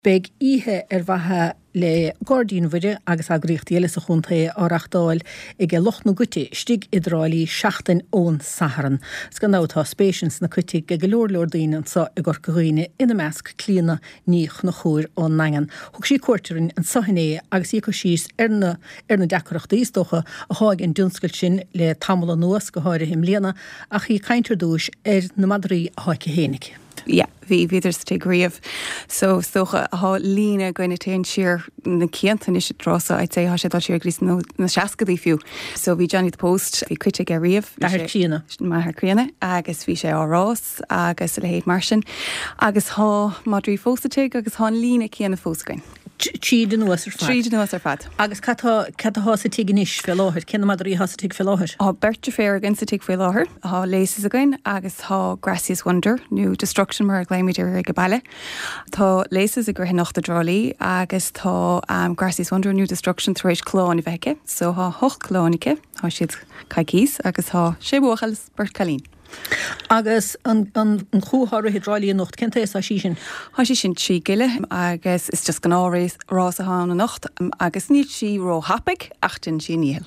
Beg ihe bhatha le Guardian bhuide agus agriocht éile sa chunta áireachtáil ag loch na gute stig idralí 16 ón Saharan. Sgan nátá spéisians na cuite go leor daoine sa i gur goghine ina measc clíana níoch na chóir ón nangan. Thug sí cuairteoirin an sahinné agus íco síos ar na decoracht ístocha a háig an dúnscail sin le tamla nuas go háir him léana ach í caintear dúis na Madrí a háice hénig. Ja, vi viders te grief. So stocha ha lína goine tein siar na ciantan is drosa I'd say ha sé dal siar gris na seascadí fiú. So vi Johnny the Post vi cuite ge rief. Ma her críana. Ma her críana agus vi sé árás agus le héad marsin agus ha Madrí fósatig agus ha lína cianna fósagain. Tríd an nuas ar fad. Tríd an nuas ar fad. Agus catá hása tiganis fel láthir, cinna Madrí hása tig fel láthir. Ha Bertha Fair again sa tig fel láthir, ha Laces again agus ha Gracious Wonder, New Destruction mar a gléimidir ag baile. Tá Laces a gur hinocht a drolí agus tá Gracious Wonder, New Destruction thréis clán i bheice. So ha hoch clánike, ha siad caicís agus ha sé buachals Bert Calín. Agus an chúthar hydráilí nocht cinnta is a sí sin? Tá sí sin trí giile agus is just gan áréis rás a hána nocht agus ní sí ró hapig achtain sí níhel.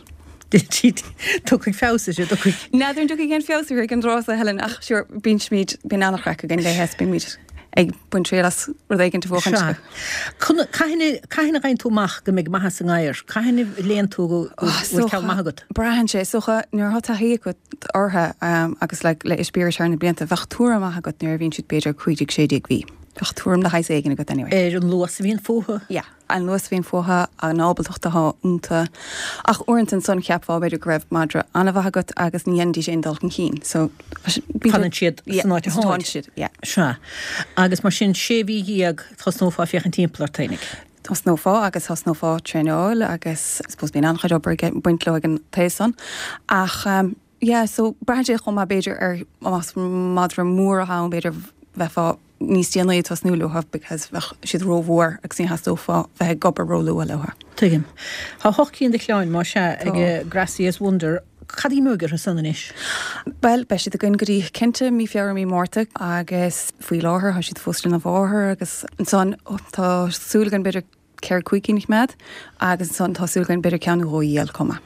Tuig fésa sé do chuig. Neidir tu gin fésa ag an rás a helen ach siúr bín smíd bin annachreacha gin le hes bin míid ag buintrélas rudéigen te bhchan. Caithna gain túach go méid maithas an gáir. Caithna léon tú go ceall maithagad. Brahan sé socha nuair hatá hí go ortha agus le ispíir na blianta bhachtúra maithagad nuair bhín siad beidir chuidig sédig bhí. Bhachtúram na hais éigen agat anyway. An luas bhíon fótha? Ja, an luas bhíon fótha an ábaltochta há únta ach orintn son ceapá beidir go raibh madra anna bhagat agus níondí sé dulcan cín. So Chanan siad sanáte háid. Se. Agus mar sin séhí ag thosnófá fiochan timpplair tainig. Thosnófá agus thosnófá tréáil agus spós bíon anchaid obair buintló ag an téson ach so braide chum má beidir ar madra mór a há beidir bheitfá níos déanaí tosnúlúha because siad róhór agus ní hastófá bheit gobar róú a leha. Tuigim. Tá hochcíín de chláin má se ag Gracious Wonder Cadí mugur a sannis? Well, be siad a gon goí cinnte mí fear mí mórta agus faoi láthair ha siad fóstan a bmháthair agus an son tásúlagan beidir ceir cuiicínig mead agus son tásúlagan beidir ceanna hóíal comma.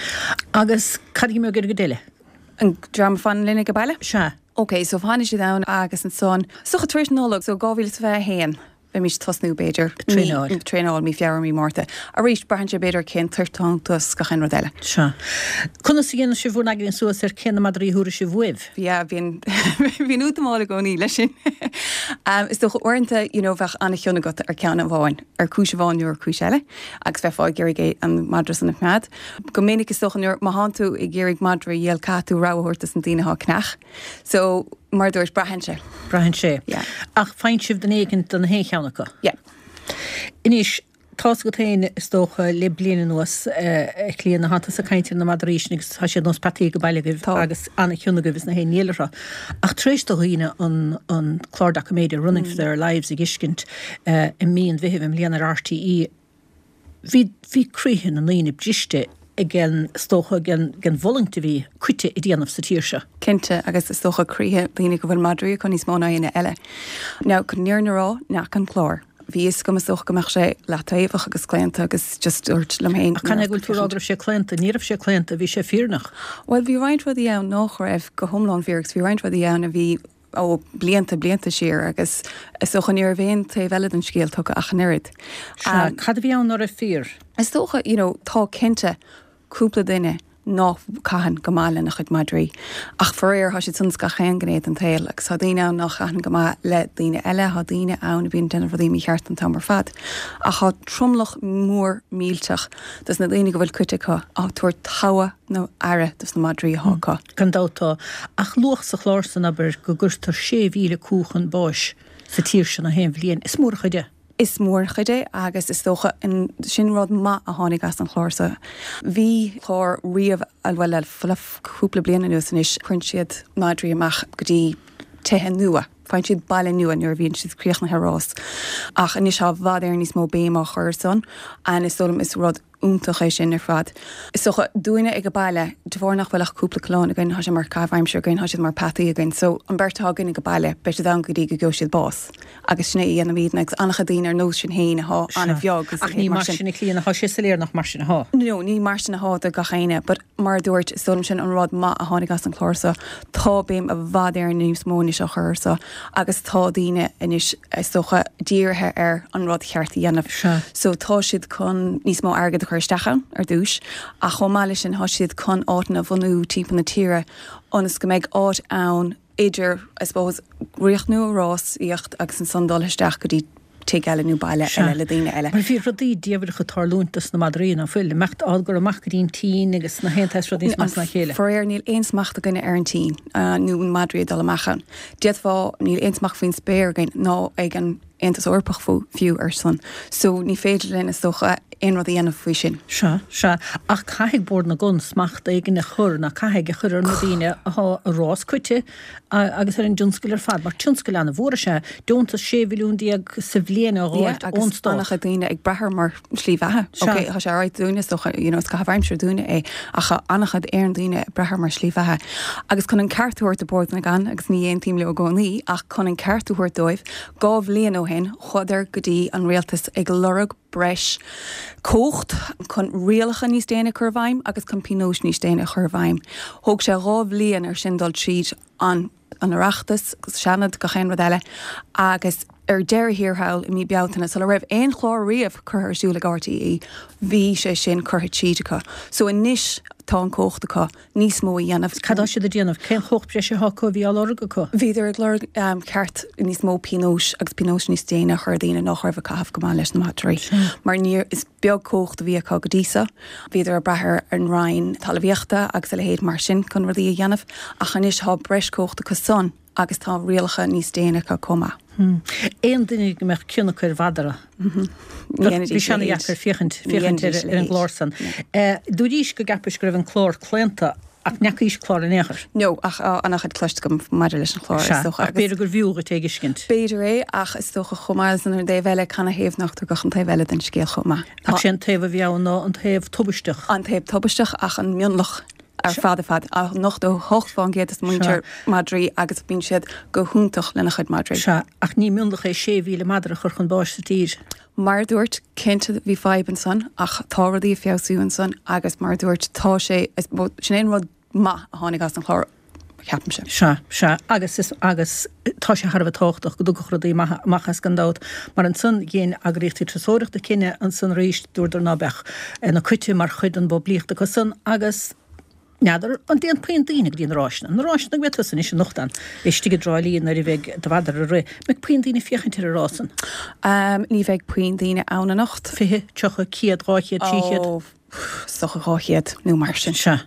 Agus cadí mugur go déile? An drama fan linne go baile? Se. Okay, so bhaine sé down agus an son. Sucha tríis nóleg, so gáhíil bheith héan. Bheith mís tosnú beidir. Tréáil mí fear mí mórta. A ríist brahan sé beidir cén tuirtán tus go chin rodile. Se. Conna sa ghéanana sé bhúr agin suas ar cinna Madrí thúra sé bhuih? Ja, bhín útamála gcóí lei sin. Is do orintanta, bheith anna cheanna go ar ceanna bháin, ar cúise bháinú ar cúiseile, agus bheith fáid géirigé an madra san mead. Go minic is dochanúir má háú i ggéirigh madra dhéal catú ráhúirtas an tíine há knach. So mar dúirs brahan sé. Brahan sé. Yeah. Ach fein sibh den éigen don hé cheannacha. Yeah. Inis tás go tain is dócha le bliana nuas clíana na hananta sa caiintir na Madrísnigs ha sé nos patí go bailile agus anna chiúna gohs na hé nílara. Ach tréis do riine an chlárdacha méidir Running for Their Lives ag iscint i míon bhíhim líanaar RTE. Bhí críhin an líine bdíiste igen stócha gen volingta bhí cuite i dhéanamh sa tíirse. Cinnte agus is tócha críthe lína go bhfuil Madrí chun níos mána ina eile. Ná chun níornará nach an chlár. Bhí is go soch goach sé le taobhach agus cléanta agus just dúirt le héin. Chana gúil túrágrah sé cléanta, níramh sé cléanta, bhí sé fíornach. Well, bhí roiint rud í ann nach raibh go thomláin bhíragus, bhí roiint rud í ann a bhí ó blianta siar agus is socha níor bhéon ta bheile an scéal tucha a chanirid. Cad bhí ann ar a fíor? Is tócha, tá cinnte cúpla duine ná caihan gomáile nach chud Madrí. Ach foréir ha si suns ga chéan gnéad an tail, agus ha daine ann nach caihan gomá le daine eile, ha daine ann bíon denna bhí mí cheart an tamar fad. Ach ha tromlach mór mílteach, dus na daine go bhfuil cuitecha a tuair tawa nó aire dus na Madrí hácha. Gandátá, ach luach sa chláirsan aber go gurtar 6,000 cúchan báis sa tíirse na héim bhliain. Is mór chuide? Is mór chuide agus is tócha in sinrád ma a tháinig as an chláirsa. Bhí chlár riamh alhfuil le fluff cúpla bliana nuas inis chuinn siad Madrí amach go dtí tuthe nua. Fáin siad baile nua nuair bhíonn siad críoch na herrás. Ach inis ha bhd ar níos mó béimach chuir son, an is dólam is rud úntaach é sin ar fad. Is socha dúine ag go bailile de bhór nach bhfuilach cúpla clán agin has mar cabhaimseir gin has mar pataí agin, so an bertágan ag go bailile be an go dtí go siad bás. Agus sné ana míad ag annach dtíine ar nó sin héine há anna bheog. Ach ní mar sinna clíanana há sé léir nach mar sin há. No, ní mar sin há a gachéine, but mar dúirt stom sin an rud má a tháinig as an chlársa, tá béim a bhd ar níos móna se chuirsa, agus tá daine inis socha díirthe ar an rud chearttaí dhéanamh. So tá siad chun níos mó agad a chuirstechan ar dúis, a chomáile sin há siad chun ána bhanú timp na tíre, onas go méid áit ann idir, I suppose, riochtnú rás íocht agus an sandalhisteach go dtí te eile bailile eile le daine eile. Mar bhí rodí díabhar go tarlúntas na Madrín a fuil, mecht águr amach dín tí agus na héntais rodí mas na chéile. For níl einsmachta gine ar an tí, nó an Madrid dal amachan. Diad fá níl einsmach faoin spéir gain ná ag an eintas orpach fiú ar son. So ní féidir lena socha ein rud dhéanamh faoi sin. Se, ach caiigh bord na gun smachta ag na chur na caiigh chur ar na daine ath rás cuite agus ar an dúnscail ar fad, mar tiúnscail anna bhóra se, dúntas 6 milliún diag sa bhléana áilt ónstá. Agus annach daine ag brethir mar slíomhethe. Ok, tá sé áid dúine socha, ska bhaimseir dúine é, acha annachad ar an daine brethir mar slíomhethe. Agus chun an ceartúirt a bord na gan, agus ní aon tíim le gcónaí, ach chun an ceartúirt dóibh, gá bhléana ó hen, chuidir go dtí an réaltas ag lorug breis cócht chun rialacha níos déine churbhaim agus chun pinós níos déine churbhaim. Thóg sé rábh líon ar sin dul tríd an arachtas seanad go chéan rud eile agus ar deir hiorthail I mí bealtainna so le raibh aon chlár riamh chur siúla RTE bhí sé sin chutha tíidecha. So in níis tá an cóchtacha níos mó dhéanamh. Cadá sé a déanamh cén chocht breise haco bhí álarga có? Bhíidir ag lorg ceart níos mó pinós agus pinós níos déine chur daine nach raibh cahabh go leis na Madrí. Mar níor is beag cócht a bhí có go dísa, bhíidir ar brethir an rain talmhaíochta agus le héad mar sin chun rudaí a dhéanamh a chanis tá breis cóchtacha son agus tá rialacha níos déine go comma. Éon duine go meach ciúna chuir vadara. Bhí sena dheachar fichint ar an glársan. Dúdís go gapis go raibh an chlár clénta ach neachís chlár in éair. No, ach annach had cluist gom maidir leis an chlár. Ach beidir gur bhiúga teige scint. Beidir é ach is tócha chomáil san ar dé bheile canna héamh nachtar gochan ta bheile den scéal chomá. Ach sin taobh bheann ná an taobh tubasteach. An taobh tubasteach ach an mionlach. Ar fad ach noch do hochfáin géad is muintear Madrí agus bín siad go húntaach lena chuid Madrí. Se ach ní miondach é 6 mhíle madra chur chun báiste tír. Mar dúirt cinnte bhí fáib an son ach táradí fiosú an son agus mar dúirt tá sé sin éon rud ma a tháinig as an chlár ceapim se. Se agus tá sé Harbh táchtach go dúchradí machchas gandát mar an son géon agréochtí tresóireachta cinenne an san ríist dúidir nábech na cuite mar chuid an boblíochta go son agus neadar an déan peon daoine díon ráisna. An ráisna bheitsan is nochtan istigh dráilíon ar bheith de bhadar a ré. Meag peon daoine fiochann ar rásan. Ní bheith peon daoine anna nacht. Fithe teocha ciad ráchiad tíchiad. Socha ráchiad nó mar sin. Se.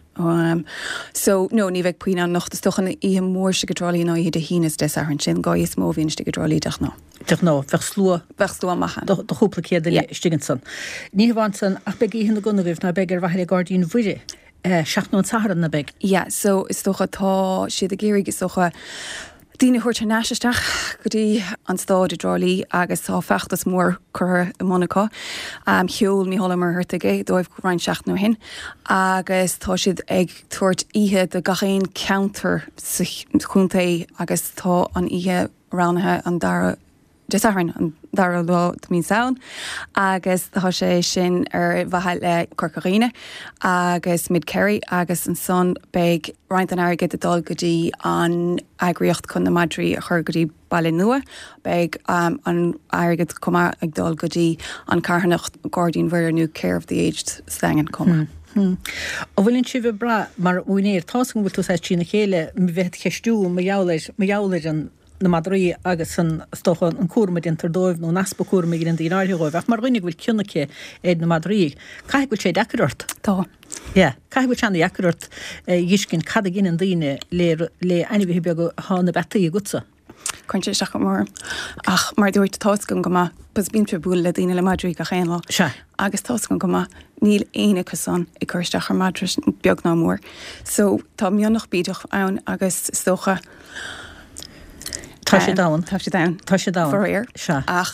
So no, ní bheith peon an nacht is stochan í mór se go dráilí ná iad a hínas des ar an sin gá is mó bhíon go dráilí deach ná. Deach ná, bheith slua. Bheith slua machchan. Do chúpla ciad stigan san. Ní bhain san ach beag íhan na gunna bhíh na beag ar bhaile Guardian bhuiide. Seachtnó Saharan na beg. Ja, so is stocha tá siad a géirig is stocha dína chuirte náisisteach go dtí an stáid drálí agus tá fechttas mór chur i Monaco. Hiúil ní thola mar thuirtaige dóibh rain seachtnú hin agus tá siad ag tuairt ihe de gachéon counter sa chúntaí agus tá an ihe ránathe an dara Desaharan an dara lo mín saon agus tá sé sin ar bhaile le Corcaríne agus mid Kerry agus an son beag roiint an airgid a dul go dtí an agriocht chun na Madrí a chur go dtí bailile nua beag an airgid cumá ag dul go dtí an carhannacht Guardian bhuiir nó Care of the Aged slangan cumá. A bhfuiln si bh bra mar uinéir tásan bhfuil tú sé tína chéile mi bheith cheistú ma jaalair an na Madrí agus an stochan an cuairrma dintar dóibh nó naspa cuairrma gin dí áirthóibh ach mar rinne bhfuil ciúnacha éad na Madrí. Caiigh bhfuil sé deacrát? Tá. Caiigh bhfuil seanna deacrát dhiiscin cad a gin an daine le ainmhí beag go hána betaí a gutsa. Cointe seach mór ach mar dúirt táscom go bus bíntre búil le daine le Madrí go chéan lá. Se. Agus táscom go níl éine chusan i chuirteach ar Madras beag ná mór. So tá mionach bíideach ann agus stocha Tá sé dáin. Tá sé dáin. Tá sé dáin. Foréir. Se. Ach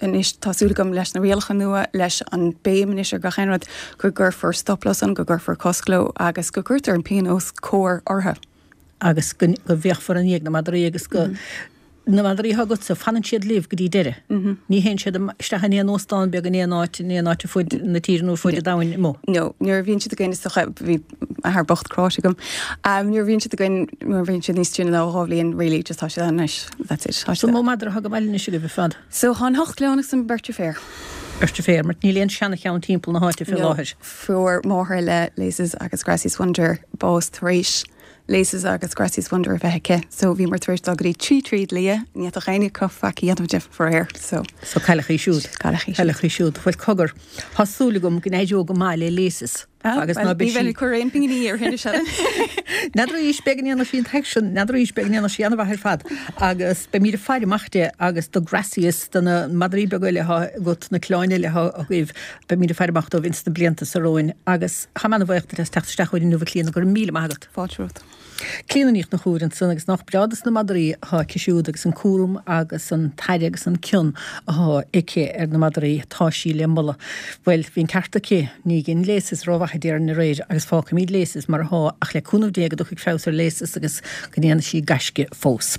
inis tásúlagam leis na rialcha nua leis an béimiis ar gachéanrad gur for stopplasan gur for coscló agus go gurtar an pianos cór ortha. Agus go bheoh for an éag na Madrí agus go na Madrí hagat sa fanan siad líh go dtí deire. Ní hén siad isteach an óstáin beag an éanáit fuid na tíranú fuid a dain mó. No, nuair bhíonn siad a gine bhí th bocht crá gom. Nuair bhíonn siad a gin nuair bhíonn siad níos túna áháblíonn rilí just tá sé anis. That's it. So mó Madra haga meilna si go bh fad. So há hocht leánach san Bertha Fair. Bertha Fair, mar níléon seanna cheann timppla na háte fi láthir. Fuair máthair le léises agus Grassy's Wonder bás taréis. Léises agus Grassy's Wonder bheitce, so bhí mar tuairst agarí tríd lia, ní a chéine cofaí anam Jeff for air, so caiilechaí siúd. Caiilechaí siúd. Bhfuil cogur hasúlagum gnéideó go máile léises. Agus ná bí bhfuil choréon pingaí ar hinne se. Nadra ís beganíanana sin tection, nadra ís beganíanana sin anna bhir fad, agus be míad fáide machte agus do Grassy's dana Madrí begaile ha gut na cláine le ha a gibh be míad fáide machta a vinsta blianta sa roin, agus chamanna bhaochtta les teachtasteach nu bhlíanana gur míle magat. Fáilrút. Clíanaíocht na chúrin san agus nach breadas na Madrí ha cisiúd agus an cúrum agus an taide agus an cion a ice ar na Madrí táisí le molla. Well, hín carta cí, ní gin lésis róhacha déar na réir agus fáca míad lésis mar ach le cúnmh déag a duchaigh fásar lésis agus gnéana sí gaisce fós.